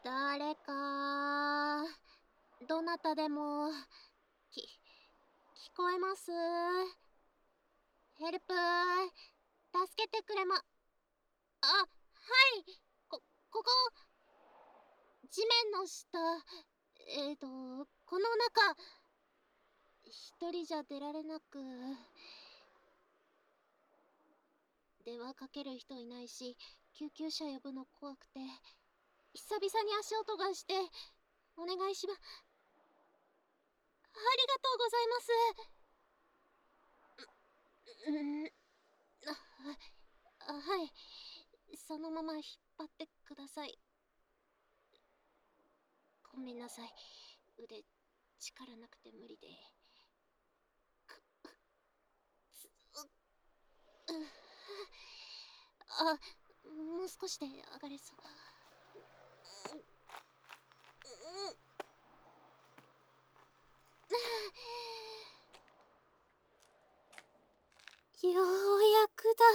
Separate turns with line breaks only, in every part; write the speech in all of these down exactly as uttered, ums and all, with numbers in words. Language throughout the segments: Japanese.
誰か、どなたでも、き、聞こえます？ヘルプ、助けてくれま、あ、はい、こ、ここ、地面の下、えーと、この中、一人じゃ出られなく、電話かける人いないし、救急車呼ぶの怖くて、久々に足音がして、お願いしま、ありがとうございます。う、ん、あ、あ、はい。そのまま引っ張ってください。ごめんなさい。腕、力なくて無理で。く、つ、う、う、あ、もう少しで上がれそう。う、う、ようやくだ。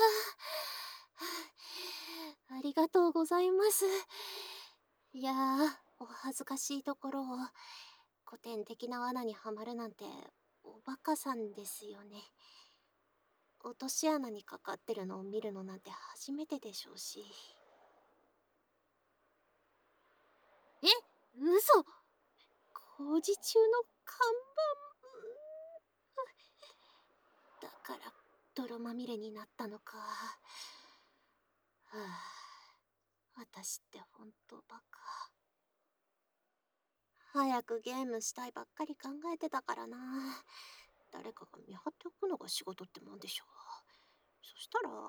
ありがとうございます。いやー、お恥ずかしいところを、古典的な罠にはまるなんて、おバカさんですよね。落とし穴にかかってるのを見るのなんて初めてでしょうし。え、嘘、工事中の看板。だから泥まみれになったのか。はあ、私ってほんとバカ。早くゲームしたいばっかり考えてたからな。誰かが見張っておくのが仕事ってもんでしょう。そしたら、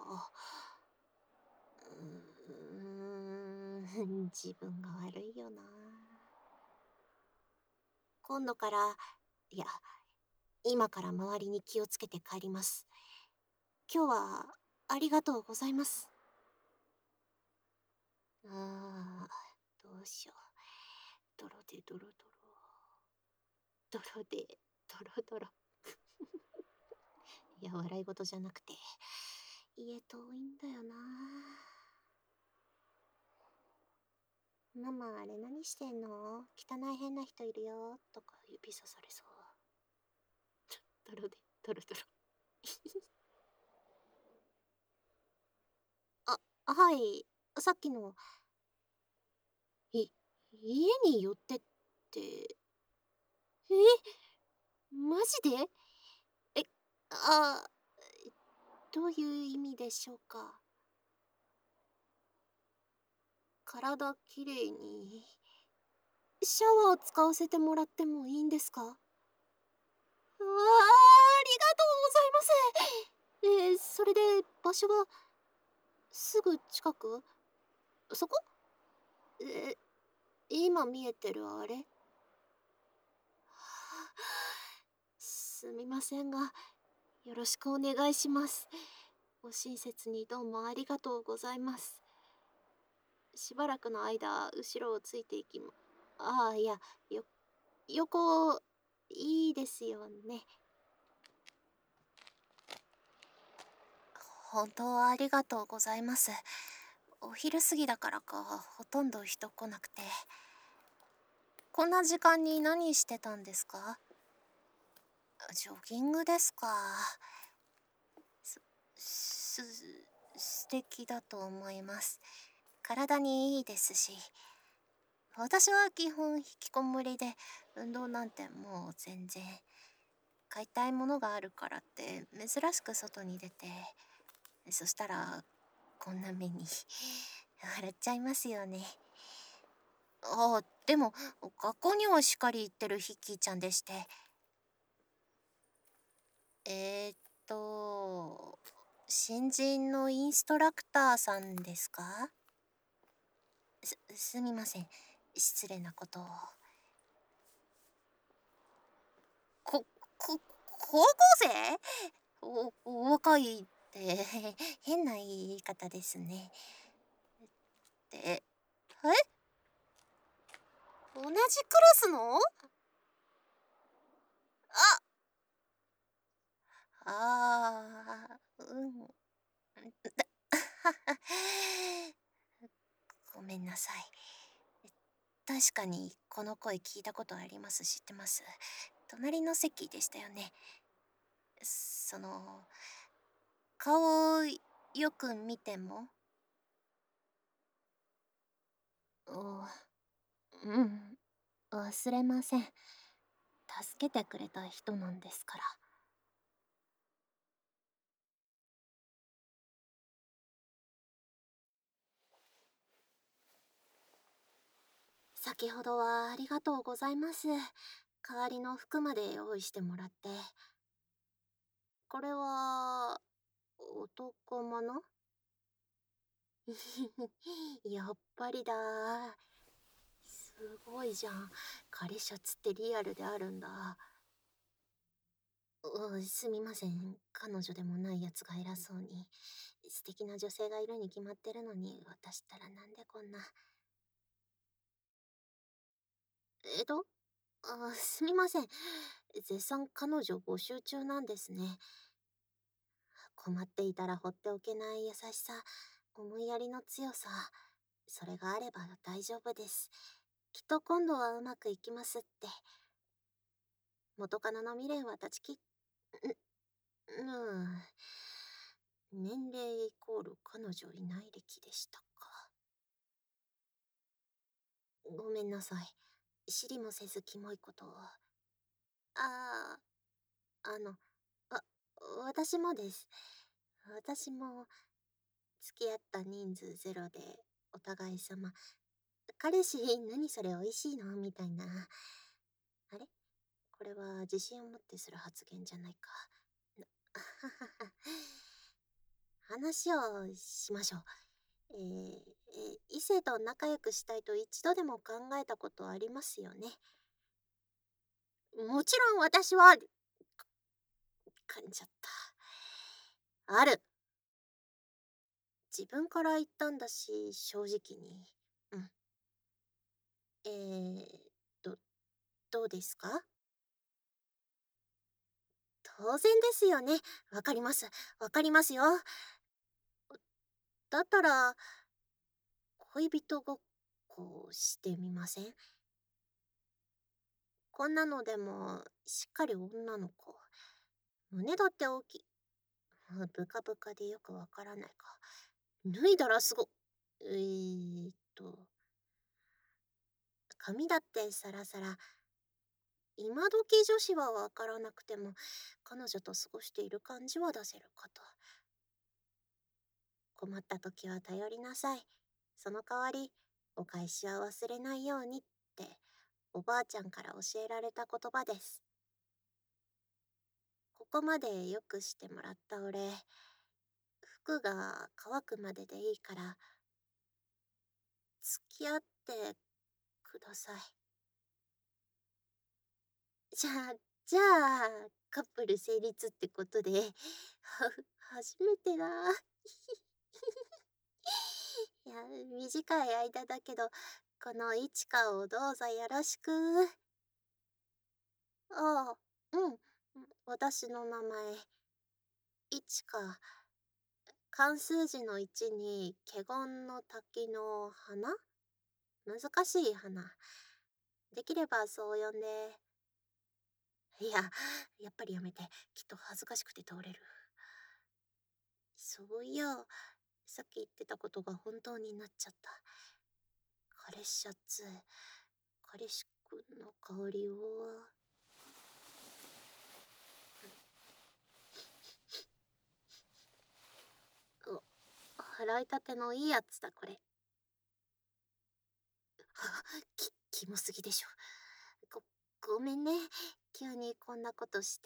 うーん、自分が悪いよな。今度から、いや、今から周りに気をつけて帰ります。今日はありがとうございます。ああ、どうしよう。ドロでドロドロ。ドロでドロドロ。いや、笑い事じゃなくて、家遠いんだよな。ママ、あれ何してんの？汚い変な人いるよ。とか指さされそう。ドロでドロドロ。あ、はい。さっきの、い、家に寄ってって、え、マジで？え、あ、どういう意味でしょうか。体きれいに、シャワーを使わせてもらってもいいんですか？ああ、ありがとうございます。えー、それで場所はすぐ近く？そこ？え、今見えてるあれ？はあ、すみませんが、よろしくお願いします。ご親切にどうもありがとうございます。しばらくの間、後ろをついていきま、ああ、いや、よ、横、いいですよね。本当ありがとうございます。お昼過ぎだからか、ほとんど人来なくて。こんな時間に何してたんですか？ジョギングですか。す、す、素敵だと思います。体にいいですし。私は基本引きこもりで、運動なんてもう全然。買いたいものがあるからって珍しく外に出て、そしたらこんな目に笑っちゃいますよね。ああ、でも学校にはしっかり行ってるヒッキーちゃんでして。えー、っと、新人のインストラクターさんですか？す、すみません。失礼なことを。こ、こ、高校生？お、お若いって変な言い方ですね。って、え、同じクラスの？あ、あー、うん。ごめんなさい。 確かにこの声聞いたことあります。知ってます。隣の席でしたよね。その、顔をよく見ても。おうん、忘れません。助けてくれた人なんですから。先ほどはありがとうございます。代わりの服まで用意してもらって。これは、男物？やっぱりだ。すごいじゃん。彼シャツってリアルであるんだ。うすみません。彼女でもないやつが偉そうに。素敵な女性がいるに決まってるのに、私ったらなんでこんな。えっと、あ、すみません。絶賛彼女募集中なんですね。困っていたら放っておけない優しさ、思いやりの強さ、それがあれば大丈夫です。きっと今度はうまくいきますって。元カノの未練は断ち切っ、ん、うん。年齢イコール彼女いない歴でしたか。ごめんなさい。知りもせずキモいことを。ああ、あの、あ、私もです。私も付き合った人数ゼロでお互い様。彼氏、何それ美味しいのみたいな。あれこれは自信を持ってする発言じゃないか。な話をしましょう。えーえー異性と仲良くしたいと一度でも考えたことありますよね。もちろん私は、噛んじゃった。ある。自分から言ったんだし、正直に。うん。えーと、どうですか？当然ですよね。わかります。わかりますよ。だったら、恋人ごっこしてみません？こんなのでも、しっかり女の子。胸だって大きい。ブカブカでよくわからないか。脱いだらすご、えーっと、髪だってサラサラ。今時女子はわからなくても、彼女と過ごしている感じは出せるかと。困った時は頼りなさい。その代わり、お返しは忘れないようにって、おばあちゃんから教えられた言葉です。ここまでよくしてもらったお礼、服が乾くまででいいから、付き合ってください。じゃあ、じゃあ、カップル成立ってことで、は、初めてだ。いや、短い間だけど、このいちかをどうぞよろしく。ああ、うん。私の名前、いちか。漢数字のいちに、華厳の滝の花？難しい花。できればそう呼んで。いや、やっぱりやめて。きっと恥ずかしくて通れる。そういや、さっき言ってたことが本当になっちゃった。彼氏シャツ、彼氏くんの香りを。お、洗いたてのいいやつだ、これ。はき、キモすぎでしょ。ご、ごめんね。急にこんなことして。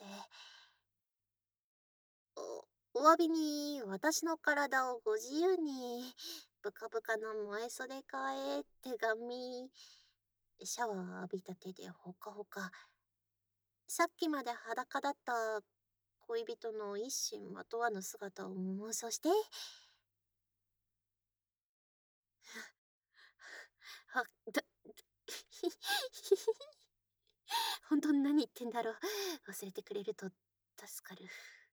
お、お詫びに、私の体をご自由に、ブカブカの萌え袖替え、手紙、シャワー浴びた手でほかほか。さっきまで裸だった恋人の一心まとわぬ姿を妄想して。あ、だ、本当に何言ってんだろう。忘れてくれると助かる。